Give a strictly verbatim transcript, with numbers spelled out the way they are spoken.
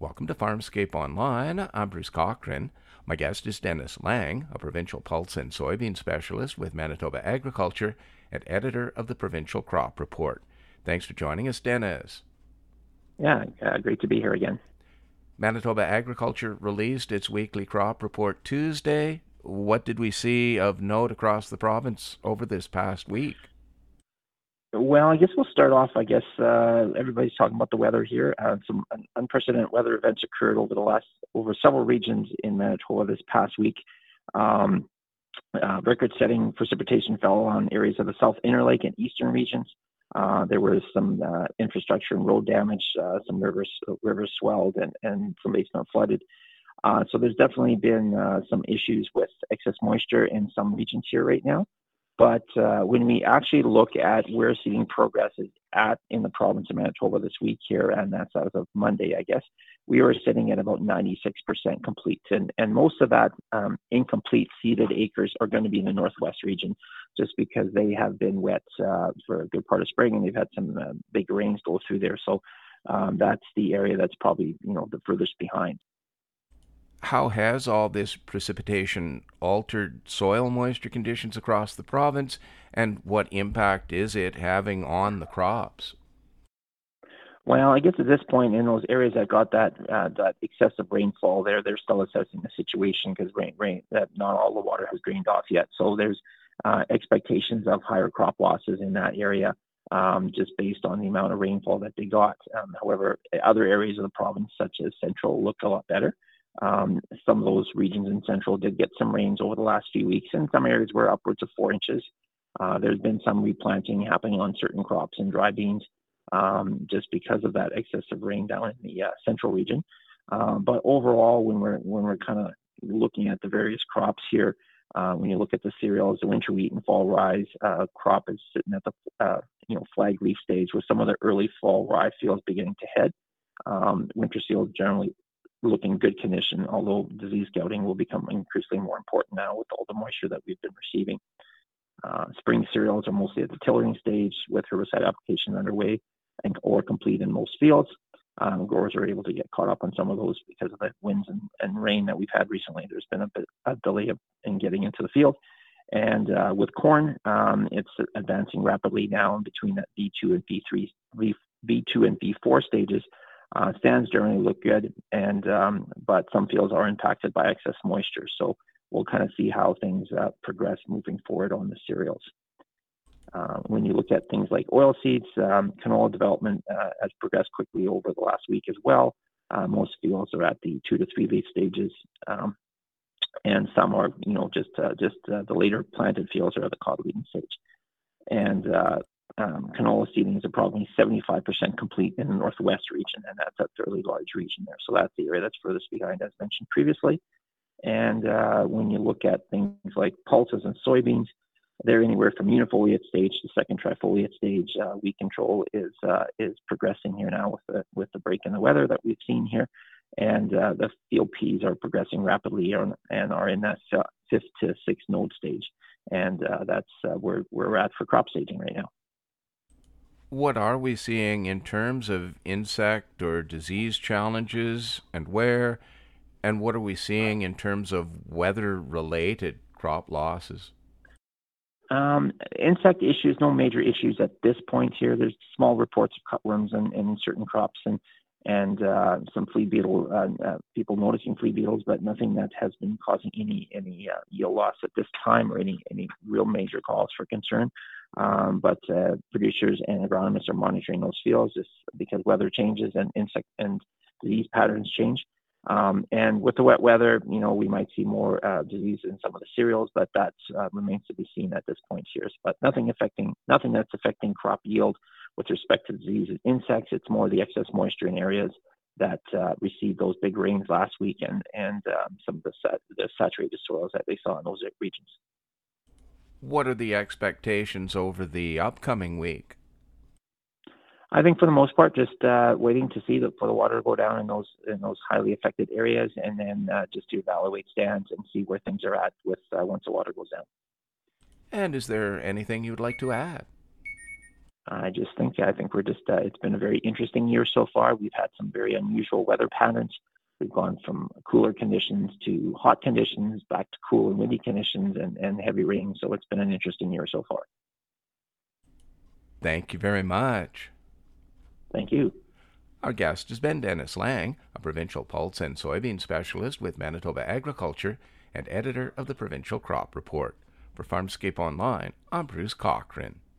Welcome to Farmscape Online. I'm Bruce Cochran. My guest is Dennis Lang, a provincial pulse and soybean specialist with Manitoba Agriculture and editor of the Provincial Crop Report. Thanks for joining us, Dennis. Yeah, uh, great to be here again. Manitoba Agriculture released its weekly crop report Tuesday. What did we see of note across the province over this past week? Well, I guess we'll start off. I guess uh, everybody's talking about the weather here. Uh, some un- unprecedented weather events occurred over the last over several regions in Manitoba this past week. Um, uh, Record-setting precipitation fell on areas of the South Interlake and Eastern regions. Uh, there was some uh, infrastructure and road damage. Uh, some rivers rivers swelled and and some basement flooded. Uh, so there's definitely been uh, some issues with excess moisture in some regions here right now. But uh, when we actually look at where seeding progress is at in the province of Manitoba this week here, and that's as of Monday, I guess, we are sitting at about ninety-six percent complete. And, and most of that um, incomplete seeded acres are going to be in the Northwest region, just because they have been wet uh, for a good part of spring, and they've had some uh, big rains go through there. So um, that's the area that's probably, you know, the furthest behind. How has all this precipitation altered soil moisture conditions across the province, and what impact is it having on the crops? Well, I guess at this point, in those areas that got that uh, that excessive rainfall, there they're still assessing the situation because rain, rain that not all the water has drained off yet. So there's uh, expectations of higher crop losses in that area, um, just based on the amount of rainfall that they got. Um, however, other areas of the province, such as Central, look a lot better. Um, some of those regions in Central did get some rains over the last few weeks, and some areas were upwards of four inches. Uh, there's been some replanting happening on certain crops and dry beans, um, just because of that excessive rain down in the uh, central region. Um, but overall, when we're when we're kind of looking at the various crops here, uh, when you look at the cereals, the winter wheat and fall rye uh, crop is sitting at the uh, you know flag leaf stage, with some of the early fall rye fields beginning to head. Um, winter cereals generally looking good condition, although disease scouting will become increasingly more important now with all the moisture that we've been receiving. Uh, spring cereals are mostly at the tillering stage, with herbicide application underway and or complete in most fields. Um, growers are able to get caught up on some of those because of the winds and, and rain that we've had recently. There's been a bit a delay of, in getting into the field. And uh, with corn, um, it's advancing rapidly now in between that V two and V three, V, V2 and V four stages. Uh, stands generally look good, and um, but some fields are impacted by excess moisture. So we'll kind of see how things uh, progress moving forward on the cereals. Uh, when you look at things like oil seeds, um, canola development uh, has progressed quickly over the last week as well. Uh, most fields are at the two to three leaf stages, um, and some are, you know, just uh, just uh, the later planted fields are at the cotyledon stage. And uh, um, canola seedlings are probably seventy-five percent complete in the Northwest region, and that's a fairly large region there. So that's the area that's furthest behind, as mentioned previously. And uh, when you look at things like pulses and soybeans, they're anywhere from unifoliate stage to second trifoliate stage. Uh, weed control is uh, is progressing here now with the with the break in the weather that we've seen here, and uh, the field peas are progressing rapidly and, and are in that fifth to sixth node stage, and uh, that's uh, where where we're at for crop staging right now. What are we seeing in terms of insect or disease challenges, and where? And what are we seeing in terms of weather-related crop losses? Um, insect issues, no major issues at this point here. There's small reports of cutworms in, in certain crops and and uh, some flea beetle uh, uh, people noticing flea beetles, but nothing that has been causing any any uh, yield loss at this time or any any real major cause for concern. Um, but uh, producers and agronomists are monitoring those fields just because weather changes and insect and disease patterns change. Um, and with the wet weather, you know, we might see more uh, disease in some of the cereals, but that uh, remains to be seen at this point here. But nothing affecting, nothing that's affecting crop yield with respect to disease and insects. It's more the excess moisture in areas that uh, received those big rains last week, and and um, some of the, sat- the saturated soils that they saw in those regions. What are the expectations over the upcoming week? I think for the most part, just uh, waiting to see the, for the water to go down in those in those highly affected areas, and then uh, just to evaluate stands and see where things are at with uh, once the water goes down. And is there anything you'd like to add? I just think I think we're just uh, it's been a very interesting year so far. We've had some very unusual weather patterns. We've gone from cooler conditions to hot conditions, back to cool and windy conditions, and, and heavy rain. So it's been an interesting year so far. Thank you very much. Thank you. Our guest has been Dennis Lang, a provincial pulse and soybean specialist with Manitoba Agriculture and editor of the Provincial Crop Report. For Farmscape Online, I'm Bruce Cochran.